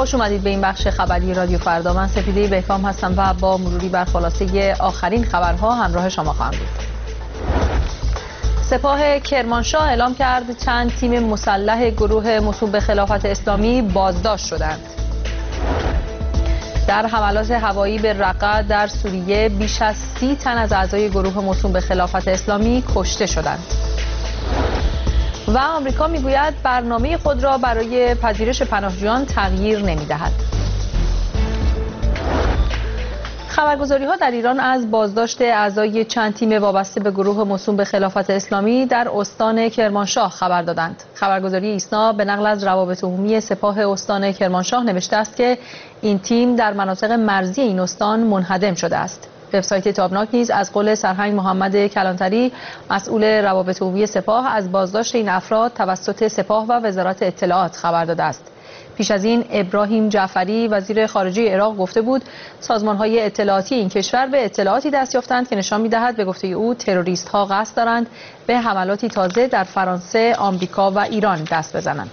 خوش اومدید به این بخش خبری رادیو فردا. من سپیده بهکام هستم و با مروری بر خلاصه آخرین خبرها همراه شما خواهم بود. سپاه کرمانشاه اعلام کرد چند تیم مسلح گروه موسوم به خلافت اسلامی بازداشت شدند. در حملات هوایی به رقه در سوریه بیش از 30 تن از اعضای گروه موسوم به خلافت اسلامی کشته شدند. و آمریکا میگوید برنامه خود را برای پذیرش پناهجویان تغییر نمی‌دهد. خبرگزاری‌ها در ایران از بازداشت اعضای چند تیم وابسته به گروه موسوم به خلافت اسلامی در استان کرمانشاه خبر دادند. خبرگزاری ایسنا به نقل از روابط عمومی سپاه استان کرمانشاه نوشته است که این تیم در مناطق مرزی این استان منهدم شده است. وبسایت تابناک نیز از قول سرهنگ محمد کلانتری مسئول روابط عمومی سپاه از بازداشت این افراد توسط سپاه و وزارت اطلاعات خبر داده است. پیش از این ابراهیم جعفری وزیر خارجه عراق گفته بود سازمان‌های اطلاعاتی این کشور به اطلاعاتی دست یافتند که نشان می‌دهد به گفته او تروریست‌ها قصد دارند به حملاتی تازه در فرانسه، آمریکا و ایران دست بزنند.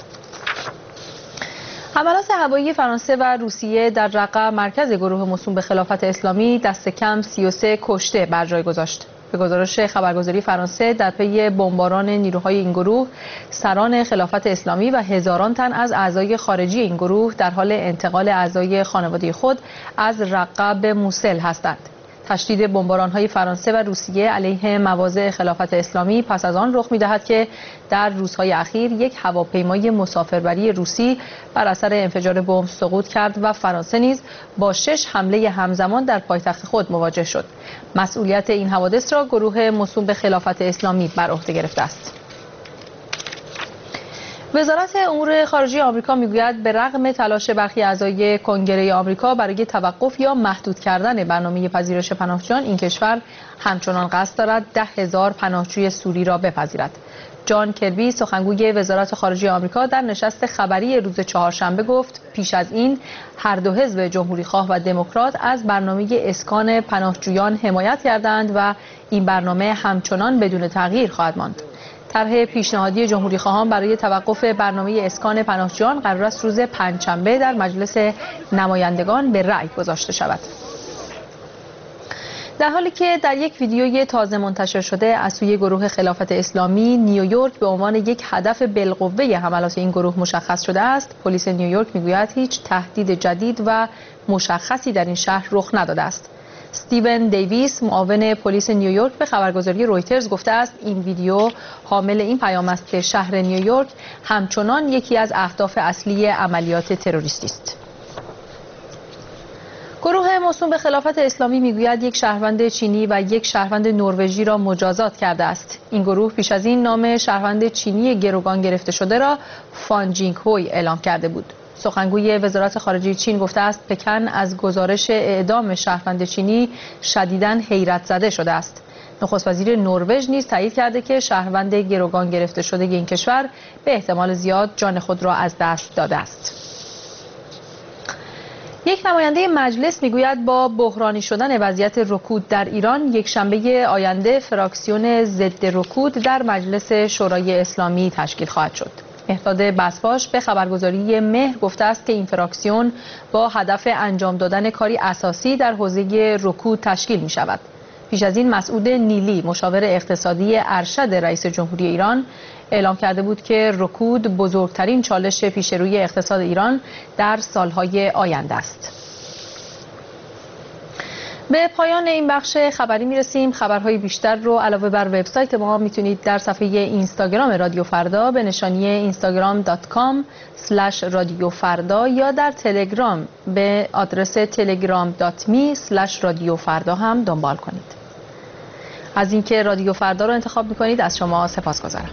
حملات هوایی فرانسه و روسیه در رقه مرکز گروه موسوم به خلافت اسلامی دست کم 33 کشته بر جای گذاشت. به گزارش خبرگزاری فرانسه در پی بمباران نیروهای این گروه سران خلافت اسلامی و هزاران تن از اعضای خارجی این گروه در حال انتقال اعضای خانواده خود از رقه به موصل هستند. تشدید بمباران‌های فرانسه و روسیه علیه مواضع خلافت اسلامی پس از آن رخ می‌دهد که در روزهای اخیر یک هواپیمای مسافربری روسی بر اثر انفجار بمب سقوط کرد و فرانسه نیز با 6 حمله همزمان در پایتخت خود مواجه شد. مسئولیت این حوادث را گروه موسوم به خلافت اسلامی بر عهده گرفته است. وزارت امور خارجه آمریکا میگوید به رغم تلاش برخی اعضای کنگره آمریکا برای توقف یا محدود کردن برنامه پذیرش پناهجویان، این کشور همچنان قصد دارد 10,000 پناهجوی سوری را بپذیرد. جان کربی سخنگوی وزارت خارجه آمریکا در نشست خبری روز چهارشنبه گفت پیش از این هر دو حزب جمهوریخواه و دموکرات از برنامه اسکان پناهجویان حمایت کردند و این برنامه همچنان بدون تغییر خواهد ماند. طرح پیشنهادی جمهوریخواهان برای توقف برنامه اسکان پناهجویان قرار است روز پنجشنبه در مجلس نمایندگان به رأی گذاشته شود. در حالی که در یک ویدیوی تازه منتشر شده از سوی گروه خلافت اسلامی نیویورک به عنوان یک هدف بالقوه حملات این گروه مشخص شده است، پلیس نیویورک میگوید هیچ تهدید جدید و مشخصی در این شهر رخ نداده است. استیون دیویس معاون پلیس نیویورک به خبرگزاری رویترز گفته است این ویدیو حامل این پیام است که شهر نیویورک همچنان یکی از اهداف اصلی عملیات تروریستی است. گروه موسوم به خلافت اسلامی میگوید یک شهروند چینی و یک شهروند نروژی را مجازات کرده است. این گروه پیش از این نام شهروند چینی گروگان گرفته شده را فان جینگ هوی اعلام کرده بود. سخنگوی وزارت خارجه چین گفته است پکن از گزارش اعدام شهروند چینی شدیداً حیرت زده شده است. نخست وزیر نروژ نیز تایید کرده که شهروند گروگان گرفته شده این کشور به احتمال زیاد جان خود را از دست داده است. یک نماینده مجلس میگوید با بحرانی شدن وضعیت رکود در ایران یک شنبه آینده فراکسیون ضد رکود در مجلس شورای اسلامی تشکیل خواهد شد. مهرداد بسواش به خبرگزاری مهر گفته است که این فراکسیون با هدف انجام دادن کاری اساسی در حوزه رکود تشکیل می شود. پیش از این مسعود نیلی مشاور اقتصادی ارشد رئیس جمهوری ایران اعلام کرده بود که رکود بزرگترین چالش پیش روی اقتصاد ایران در سالهای آینده است. به پایان این بخش خبری میرسیم. خبرهای بیشتر رو علاوه بر وبسایت ما میتونید در صفحه اینستاگرام رادیو فردا به نشانی instagram.com/رادیوفردا یا در تلگرام به آدرس telegram.me/رادیوفردا هم دنبال کنید. از اینکه رادیو فردا رو انتخاب میکنید از شما سپاسگزارم.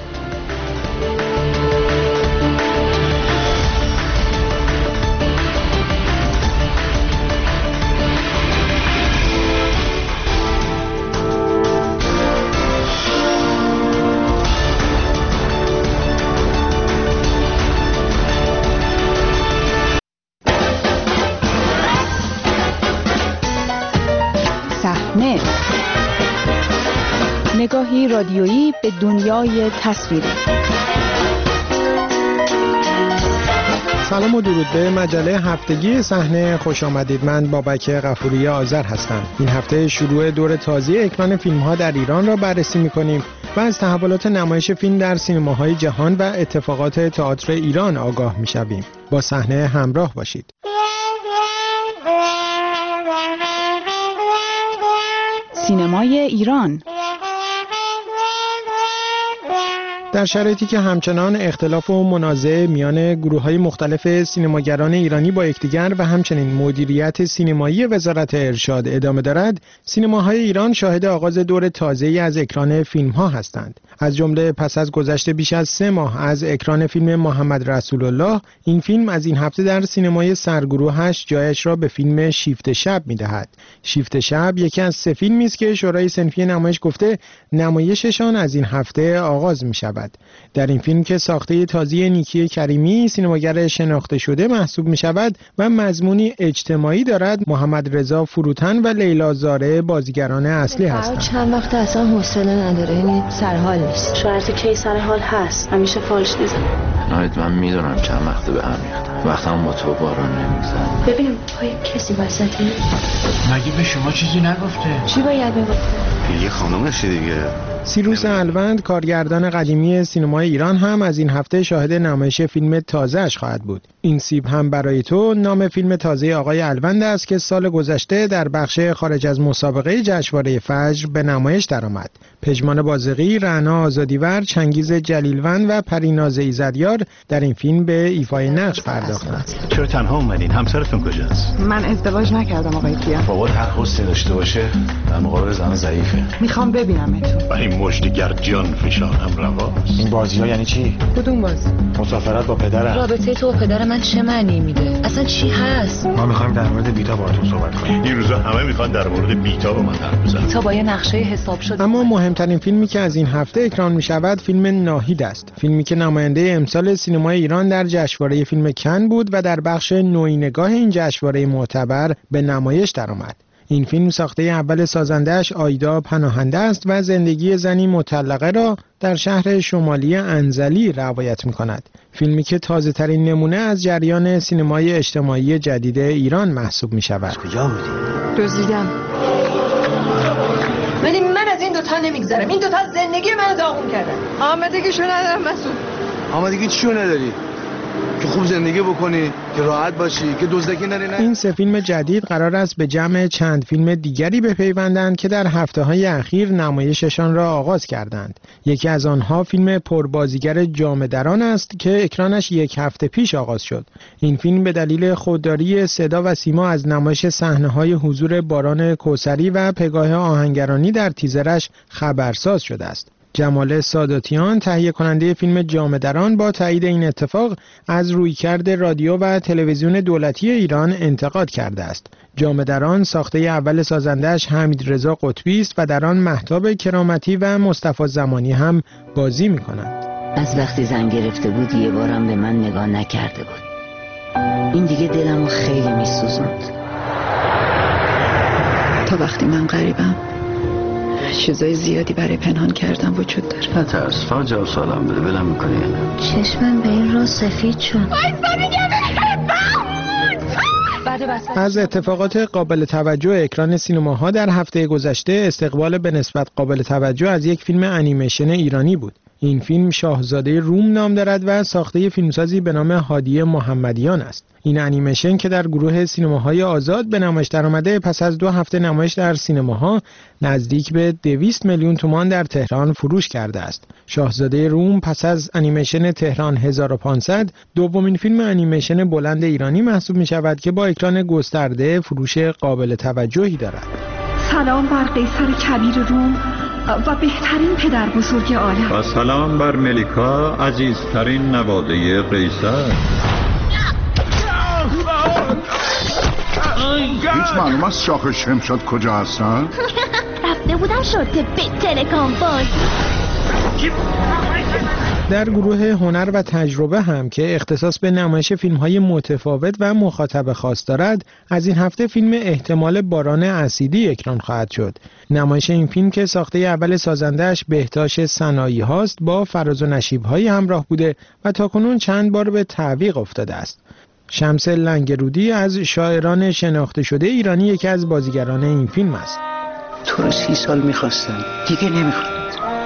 نگاهی رادیویی به دنیای تصویری. سلام و درود به مجله هفتگی صحنه خوش آمدید. من بابک غفوری آذر هستم. این هفته شروع دور تازه اکران فیلم‌ها در ایران را بررسی می‌کنیم و از تحولات نمایش فیلم در سینماهای جهان و اتفاقات تئاتر ایران آگاه می‌شویم. با صحنه همراه باشید. سینمای ایران در شرایطی که همچنان اختلاف و منازعه میان گروه‌های مختلف سینماگران ایرانی با یکدیگر و همچنین مدیریت سینمایی وزارت ارشاد ادامه دارد، سینماهای ایران شاهد آغاز دور تازه‌ای از اکران فیلم‌ها هستند. از جمله پس از گذشت بیش از 3 ماه از اکران فیلم محمد رسول الله، این فیلم از این هفته در سینمای سرگروهش جایش را به فیلم شیفت شب می‌دهد. شیفت شب یکی از 3 فیلمی است که شورای صنفی نمایش گفته نمایششان از این هفته آغاز می‌شود. در این فیلم که ساخته تازه نیکی کریمی سینماگر شناخته شده محسوب می شود و مضمونی اجتماعی دارد، محمد رضا فروتن و لیلا زاره بازیگران اصلی هستند. چند وقت اصلا حوصله نداره، یعنی سرحال نیست. شاید کی سرحال هست، همیشه فالش نیست. ناید من میدونم چند وقته به هم ریختم، وقتم با تو باران نمیزد. ببینم پای کسی وسطه؟ مگه به شما چیزی نگفته؟ چی باید میگفته؟ یه خانومشه دیگه. سیروس الوند کارگردان قدیمی سینمای ایران هم از این هفته شاهد نمایش فیلم تازه‌اش خواهد بود. این سیب هم برای تو نام فیلم تازه آقای الوند است که سال گذشته در بخش خارج از مسابقه جشنواره فجر به نمایش درآمد. پژمان بازقی، رعنا آزادیور، چنگیز جلیلوند و پریناز ایزدیار در این فیلم به ایفای نقش پرداختند. چرا تنها اومدین؟ همسرتون کجاست؟ من ازدواج نکردم آقای کیا. بابات هر حسنی داشته باشه در مقابل زن ضعیفه. میخوام ببینمتون. ولی مژدگر جان فشانم رواست. این بازی‌ها یعنی چی؟ کدوم بازی؟ مسافرت با پدرم. رابطه تو و پدر من چه معنی میده؟ اصلا چی هست؟ ما میخوایم در مورد بیتا باهاتون صحبت کنیم. این روزا همه میخوان در مورد بیتا با من حرف بزنن. تا با یه نقشه حساب شد. اما مهمترین فیلمی که از این هفته اکران می شود فیلم ناهید است. فیلمی که نماینده امسال سینمای ایران در جشنواره فیلم کن بود و در بخش نوینگاه این جشنواره معتبر به نمایش درآمد. این فیلم ساخته اول سازنده‌اش آیدا پناهنده است و زندگی زنی مطلقه را در شهر شمالی انزلی روایت می‌کند. فیلمی که تازه‌ترین نمونه از جریان سینمای اجتماعی جدید ایران محسوب می‌شود. کجا بودی؟ دزدیدم. ولی من از این دوتا نمیگذرم. این دوتا زندگی منو داغون کردن. آمدگیشو ندارم مسعود. آمدگی چیو نداری؟ که خوب زندگی بکنی، که راحت باشی، که دزدکی نری. این 3 فیلم جدید قرار است به جمع چند فیلم دیگری بپیوندند که در هفته‌های اخیر نمایششان را آغاز کردند. یکی از آنها فیلم پربازیگر جامه دران است که اکرانش 1 هفته پیش آغاز شد. این فیلم به دلیل خودداری صدا و سیما از نمایش صحنه‌های حضور باران کوثری و پگاه آهنگرانی در تیزرش خبرساز شده است. جمال ساداتیان تهیه کننده فیلم جامه دران با تایید این اتفاق از رویکرد رادیو و تلویزیون دولتی ایران انتقاد کرده است. جامه دران ساخته اول سازنده‌اش حمیدرضا قطبی است و در آن مهتاب کرامتی و مصطفی زمانی هم بازی می‌کنند. از وقتی زن گرفته بود یه بارم به من نگاه نکرده بود. این دیگه دلمو خیلی می‌سوزوند. تا وقتی من غریبم چیزای زیادی برای پنهان کردن وجود داره. نترس، فقط جواب سوالم بده. ولم میکنی؟ چشمم به این راه سفید شد. از اتفاقات قابل توجه اکران سینماها در هفته گذشته استقبال به نسبت قابل توجه از یک فیلم انیمیشن ایرانی بود. این فیلم شاهزاده روم نام دارد و ساخته فیلمسازی به نام هادی محمدیان است. این انیمیشن که در گروه سینماهای آزاد به نمایش درآمده پس از 2 هفته نمایش در سینماها نزدیک به 200 میلیون تومان در تهران فروش کرده است. شاهزاده روم پس از انیمیشن تهران 1500 دومین فیلم انیمیشن بلند ایرانی محسوب می شود که با اکران گسترده فروش قابل توجهی دارد. سلام بر قیصر کبیر روم و بهترین پدر بزرگ عالم. و سلام بر ملیکا عزیزترین نواده قیصر. هیچ معلوم است شاخ شمشاد کجا هستن؟ رفته بودن شده به تلکام باز. در گروه هنر و تجربه هم که اختصاص به نمایش فیلم‌های متفاوت و مخاطب خاص دارد، از این هفته فیلم احتمال باران اسیدی اکران خواهد شد. نمایش این فیلم که ساخته اول سازنده‌اش بهتاش صناعی هاست با فراز و نشیب‌هایی همراه بوده و تاکنون چند بار به تعویق افتاده است. شمس لنگرودی از شاعران شناخته شده ایرانی یکی از بازیگران این فیلم است. تو رو 30 سال می‌خواستم، دیگه نمی‌خوام.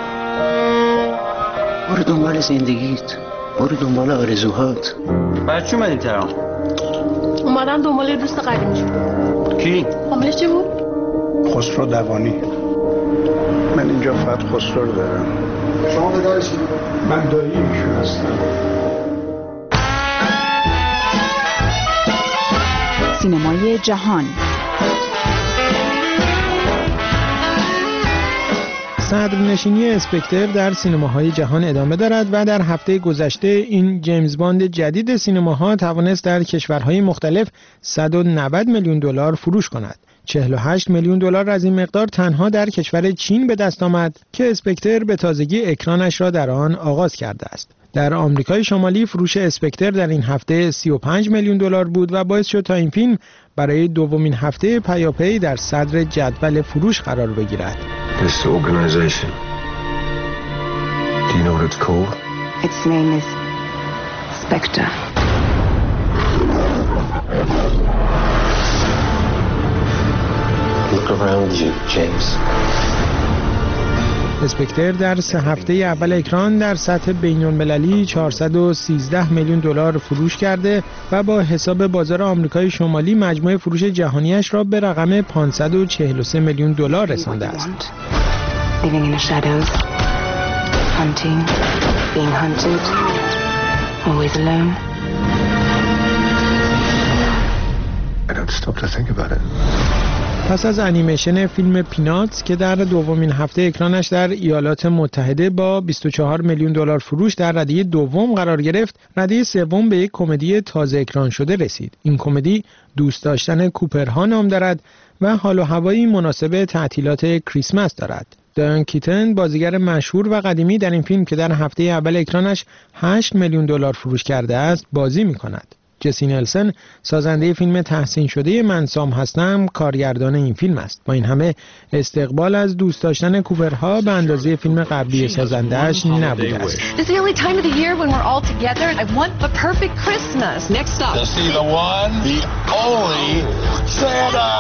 برو دنبال زندگیت، برو دنبال آرزوهات. برای چی اومدیم تهران؟ اومدم دنبال دوست قدیمیش. کی؟ فامیلش چی بود؟ خسرو دوانی. من اینجا فقط خسرو رو دارم. شما پدرشی؟ من دایی ایشون هستم. سینمای جهان. صدرنشینی اسپکتر در سینماهای جهان ادامه دارد و در هفته گذشته این جیمز باند جدید سینماها توانست در کشورهای مختلف 190 میلیون دلار فروش کند. 48 میلیون دلار از این مقدار تنها در کشور چین به دست آمد که اسپکتر به تازگی اکرانش را در آن آغاز کرده است. در آمریکای شمالی فروش اسپکتر در این هفته 35 میلیون دلار بود و باعث شد تا این فیلم برای دومین هفته پیاپی در صدر جدول فروش قرار بگیرد. This organization. Do you know what it's called? Its name is Spectre. Look around you, James. اسپکتر در 3 هفته اول اکران در سطح بین‌المللی 413 میلیون دلار فروش کرده و با حساب بازار آمریکای شمالی مجموع فروش جهانیش را به رقم 543 میلیون دلار رسانده است. Living in the shadows, hunting, being hunted, always alone. I don't stop to think about it. پس از انیمیشن فیلم پیناتس که در دومین هفته اکرانش در ایالات متحده با 24 میلیون دلار فروش در رده دوم قرار گرفت، رده سوم به یک کمدی تازه اکران شده رسید. این کمدی دوست داشتن کوپرها نام دارد و حال و هوایی مناسب تعطیلات کریسمس دارد. دایان کیتن بازیگر مشهور و قدیمی در این فیلم که در هفته اول اکرانش 8 میلیون دلار فروش کرده است بازی می‌کند. جسی نلسن سازنده فیلم تحسین شده من سام هستم کارگردان این فیلم است. با این همه استقبال از دوست داشتن کوپرها به اندازه فیلم قبلی سازنده‌اش نبوده است. This is the only time of the year when we're all together. I want the perfect Christmas. Next up. To see the one, the only Santa.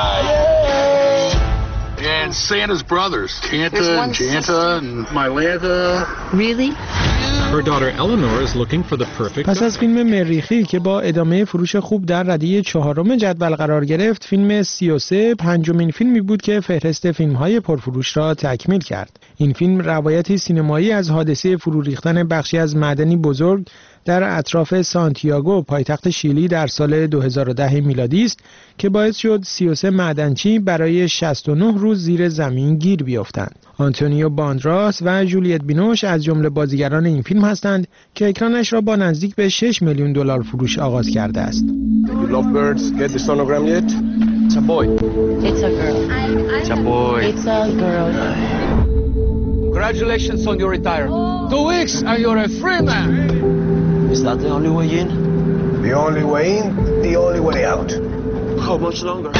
And Santa's brothers, Kanta and Janta and Mylanta. Really? Her daughter Eleanor is looking for the perfect. پس از فیلم مریخی که با ادامه فروش خوب در رده 4 جدول قرار گرفت، فیلم 33 پنجمین فیلمی بود که فهرست فیلم‌های پرفروش را تکمیل کرد. این فیلم روایتی سینمایی از حادثه فرو ریختن بخشی از معدنی بزرگ در اطراف سانتیاگو پایتخت شیلی در سال 2010 میلادی است که باعث شد 33 معدنچی برای 69 روز زیر زمین گیر بیفتند. آنتونیو باندراس و جولیت بینوش از جمله بازیگران این فیلم هستند که اکرانش را با نزدیک به 6 میلیون دلار فروش آغاز کرده است. You lovebirds get the sonogram yet? It's a boy. It's a girl. It's a boy. It's a girl. Congratulations on your retirement. 2 weeks and you're a free man. Is that the only way in? The only way in, the only way out. How much longer?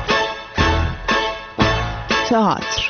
تئاتر.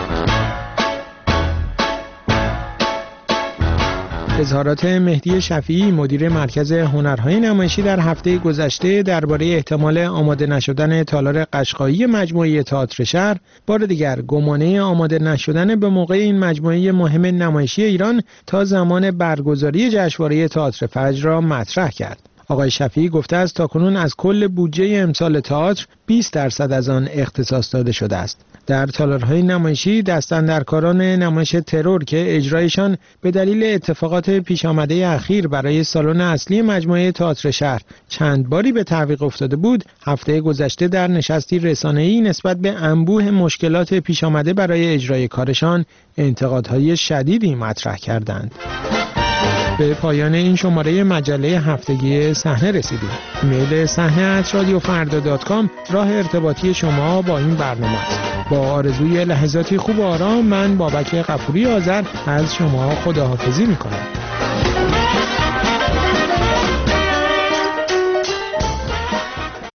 اظهارات مهدی شفیعی مدیر مرکز هنرهای نمایشی در هفته گذشته درباره احتمال آماده نشدن تالار قشقایی مجموعه تئاتر شهر بار دیگر گمانه آماده نشدن به موقع این مجموعه مهم نمایشی ایران تا زمان برگزاری جشنواره تئاتر فجر را مطرح کرد. آقای شفیعی گفته است تاکنون از کل بودجه امسال تئاتر 20% از آن اختصاص داده شده است. در تالارهای نمایشی دستاندرکاران نمایش ترور که اجرایشان به دلیل اتفاقات پیش آمده اخیر برای سالن اصلی مجموعه تئاتر شهر چند باری به تعویق افتاده بود، هفته گذشته در نشستی رسانه‌ای نسبت به انبوه مشکلات پیش آمده برای اجرای کارشان انتقادهای شدیدی مطرح کردند. به پایان این شماره مجله هفتگی صحنه رسیدیم. ایمیل صحنه@radiofarda.com راه ارتباطی شما با این برنامه است. با آرزوی لحظاتی خوب و آرام، من بابک غفوری آذر از شما خداحافظی می‌کنم.